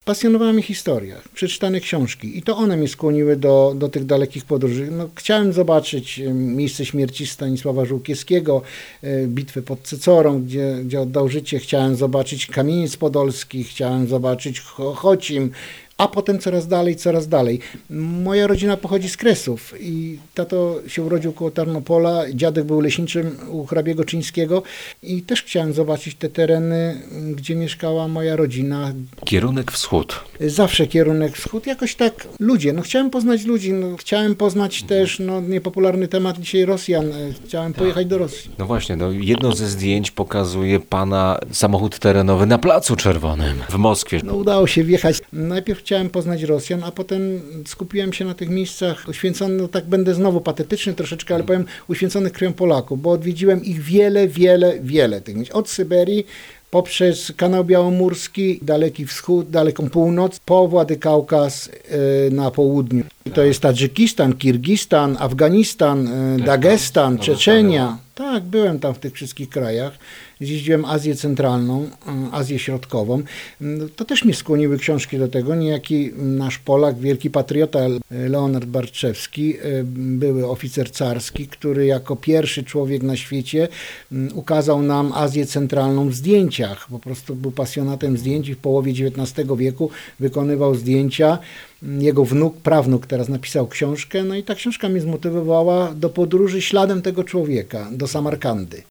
Pasjonowała mnie historia, przeczytane książki i to one mnie skłoniły do tych dalekich podróży. No, chciałem zobaczyć miejsce śmierci Stanisława Żółkiewskiego, bitwę pod Cecorą, gdzie oddał życie. Chciałem zobaczyć Kamieniec Podolski, chciałem zobaczyć Chocim, a potem coraz dalej. Moja rodzina pochodzi z Kresów i tato się urodził koło Tarnopola, dziadek był leśniczym u hrabiego Czyńskiego i też chciałem zobaczyć te tereny, gdzie mieszkała moja rodzina. Kierunek wschód. Zawsze kierunek wschód, jakoś tak ludzie, chciałem poznać ludzi, chciałem poznać też, niepopularny temat dzisiaj Rosjan, chciałem pojechać do Rosji. No właśnie, jedno ze zdjęć pokazuje pana samochód terenowy na Placu Czerwonym w Moskwie. Udało się wjechać. Najpierw chciałem poznać Rosjan, a potem skupiłem się na tych miejscach uświęconych, tak będę znowu patetyczny troszeczkę, ale powiem uświęconych krwią Polaków, bo odwiedziłem ich wiele tych miejsc. Od Syberii poprzez Kanał Białomorski, Daleki Wschód, Daleką Północ, po Władykaukaz na południu. To jest Tadżykistan, Kirgistan, Afganistan, Dagestan, Czeczenia. Tak, byłem tam w tych wszystkich krajach. Zjeździłem Azję Centralną, Azję Środkową. To też mnie skłoniły książki do tego. Niejaki nasz Polak, wielki patriota Leonard Barczewski, były oficer carski, który jako pierwszy człowiek na świecie ukazał nam Azję Centralną w zdjęciach. Po prostu był pasjonatem zdjęć i w połowie XIX wieku wykonywał zdjęcia. Jego prawnuk teraz napisał książkę, i ta książka mnie zmotywowała do podróży śladem tego człowieka, do Samarkandy.